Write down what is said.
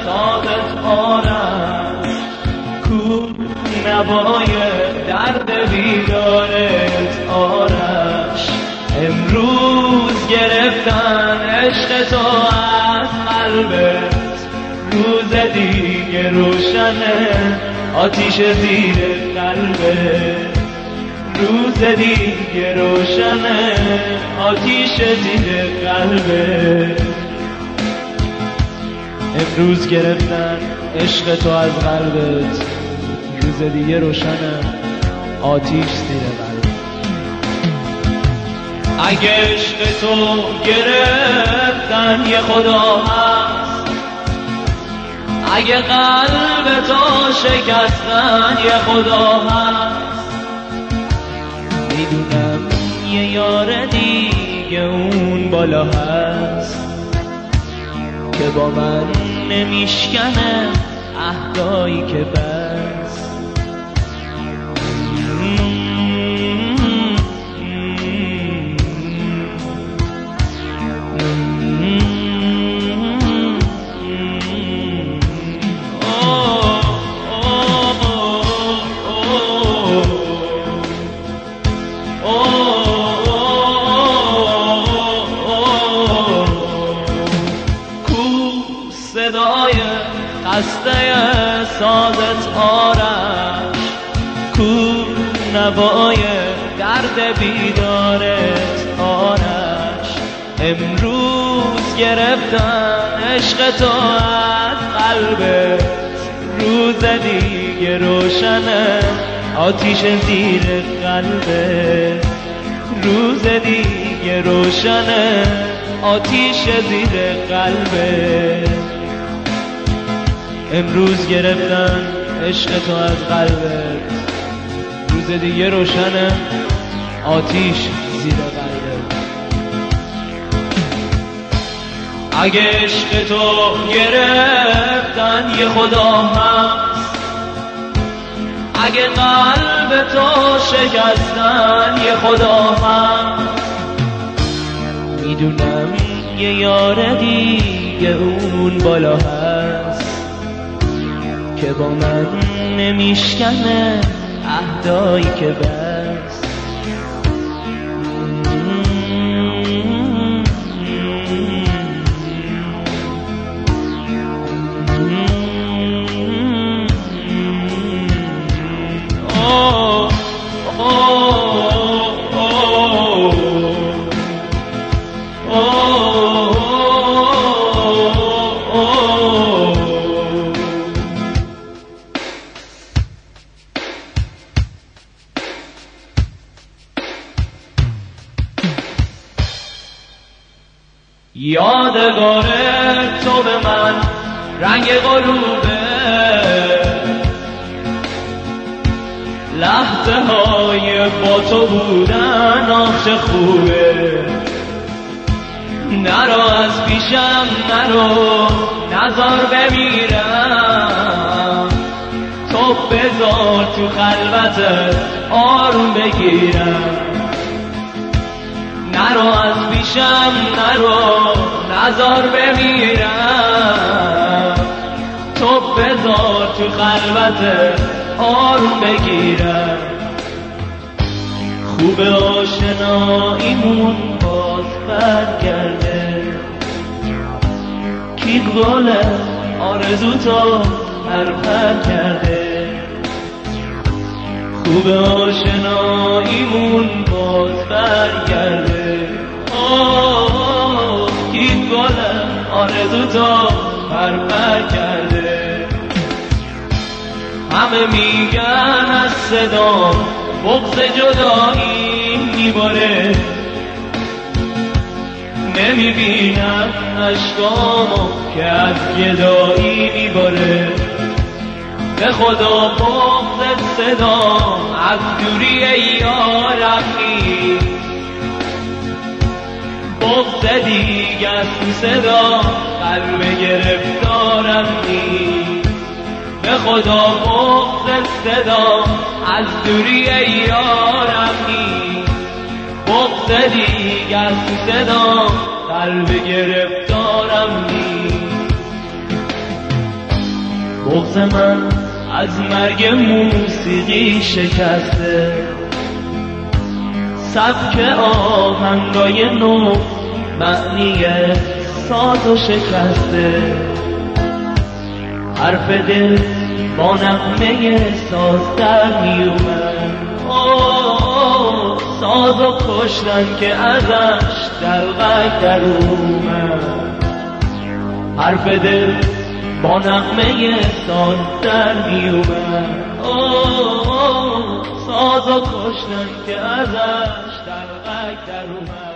سازت آرش کو نوای درد بیدارت آرش امروز گرفتن عشق تو از قلبت روز دیگه روشنه آتیش زیر قلبت روز دیگه روشنه آتیش زیر قلبت امروز گرفتن عشق تو از قلبت روز دیگه روشنه آتیش زیر قلبت اگه عشق تو گرفتن یه خدا هست اگه قلب تو شکستن یه خدا هست میدونم یه یار دیگه اون بالا هست که با من نمیشکنه عهدایی که بس صدای خسته سازت آرش کو نوای درد بیدارت آرش امروز گرفتن عشق تو از قلبت روز دیگه روشنه آتیش زیر قلبت روز دیگه روشنه آتیش زیر قلبت امروز گرفتن عشق تو از قلبت روز دیگه روشنه آتیش زیر قلبت اگه عشق تو گرفتن یه خدا هست اگه قلب تو شکستن یه خدا هست میدونم یه یار دیگه اون بالا هست که با من نمیشکنه عهدایی که بس یادگار تو به من رنگ غروبه لحظه های با تو بودن آخ خوبه نرو از پیشم نرو نزار بمیرم تو بذار تو خلوتت آروم بگیرم نرو از پیشم نرو نزار بمیرم تو بذار تو خلوتت آروم بگیرم خوب آشناییمون باز برگرده کی گله آرزو تو پرپر کرده خوب آشناییمون باز برگرده کی گله آرزو تو پرپر کرده همه میگن از صدا بغض جدایی میباره نمیبینم اشکامو که از گدایی میباره به خدا بغض صدا از دوری یارم نیست بغض دیگر تو صدا قلب گرفتارم نیست به خدا بغض صدا از دوری یارم نیست بغض دیگر تو صدا قلب گرفتارم نیست بغض من از مرگ موسیقی شکسته، سبک آهنگای نو معنی سازو شکسته، حرف دل با نغمه ساز در میومد، سازو کشتن که ازش دلغک در اومد، حرف دل با نغمه ساز در میومد، سازو کشتن که ازش دلغک در اومد.